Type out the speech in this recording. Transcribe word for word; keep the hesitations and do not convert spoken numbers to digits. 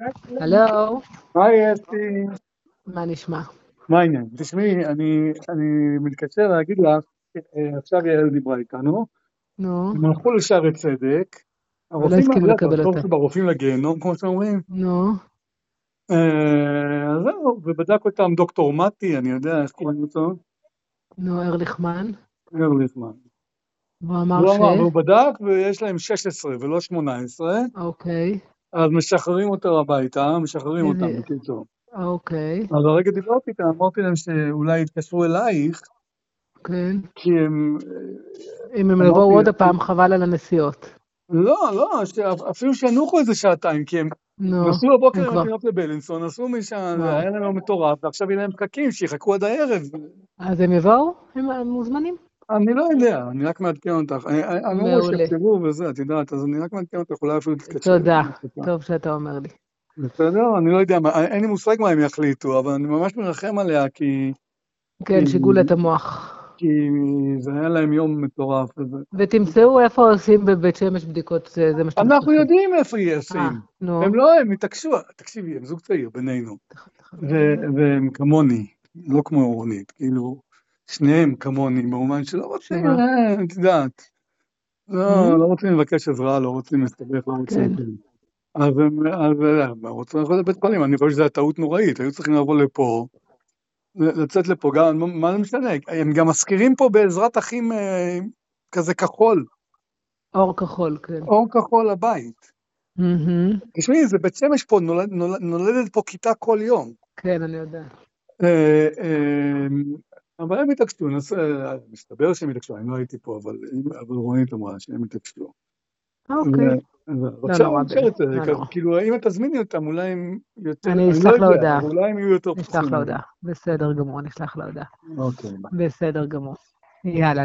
הלו, היי אסתי, מה נשמע? מה העניין? תשמעי, אני, אני מתקשר להגיד לך, אה, עכשיו יעל דיברה איתנו, נו, הם הלכו לשערי צדק, ולא הרופאים, הסכימו את יודעת, לקבל הסוף אותה. ברופאים לגיהנום, כמו שאומרים, נו, אה, אז זהו, ובדק אותם דוקטור מתי, אני יודע איך קוראים אותו, נו, ארליכמן, ארליכמן. והוא אמר והוא ש... אמר, והוא בדק ויש להם שש עשרה ולא שמונה עשרה, אוקיי, אז משחררים אותו הביתה, משחררים אותם איזה... בקיצור. אוקיי, אז הרגע דיברתי איתם, אמרתי להם שאולי יתקשרו אלייך, כן. כי הם, אם הם אמרתי, יבואו עוד הפעם, חבל על הנסיעות. לא, לא, ש- אפילו שינוחו איזה שעתיים, כי הם נו, נסעו בבוקר הם עם כבר... התינוק לבלינסון, נסעו משם, זה וואו. היה להם מטורף, ועכשיו יהיה להם פקקים, שיחכו עד הערב. אז הם יבואו? הם מוזמנים? אני לא יודע, אני רק מעדכן אותך. אני אני- אני אומר מעולה. שיחשבו וזה, את יודעת, אז אני רק מעדכן אותך, אולי אפילו תתקשרי. תודה. טוב שאתה אומר לי. בסדר? אני לא יודע, מה- אין לי מושג מה הם יחליטו, אבל אני ממש מרחם עליה, כי כי- כן, שיגעו לה את המוח. כי זה היה להם יום מטורף. וזה. ותמצאו איפה עושים בבית שמש בדיקות, זה זה מה שאתם אנחנו צריכים. יודעים איפה יהיה אה, עושים. נו. הם לא, הם התעקשו, תקשיבי, הם זוג צעיר בינינו. ו- והם כמוני, לא כמו רונית, כאילו, שניהם כמוני, במובן שלא רוצים, שמה? אה, את יודעת, לא, לא רוצים לבקש עזרה, לא רוצים להסתבך, לא רוצים כן. כלום. אז הם, אז הם רוצים ללכת לבית חולים, אני חושב שזו טעות נוראית, היו צריכים לבוא לפה, לצאת לפה, גם, מה זה משנה, הם גם מזכירים פה בעזרת אחים אה, כזה כחול, אור כחול, כן. אור כחול לבית. מהמם. תשמעי, זה בית שמש פה, נולד, נולד, נולדת פה כיתה כל יום. כן, אני יודע. אה, אה, אבל הם התעקשו, מסתבר שהם התעקשו, אני לא הייתי פה, אבל אבל רונית אמרה שהם התעקשו. אוקיי. לא עכשיו נורא אני באמת, חושבת, לא אז נורא. כאילו, אם את תזמיני אותם, אולי הם יותר, אני אני לא אשלח לה יודע, הודעה. אבל אולי הם יהיו יותר נשלח פתוחים לה לזה. הודעה. בסדר גמור, נשלח לה הודעה. אוקיי, ביי. בסדר גמור. יאללה.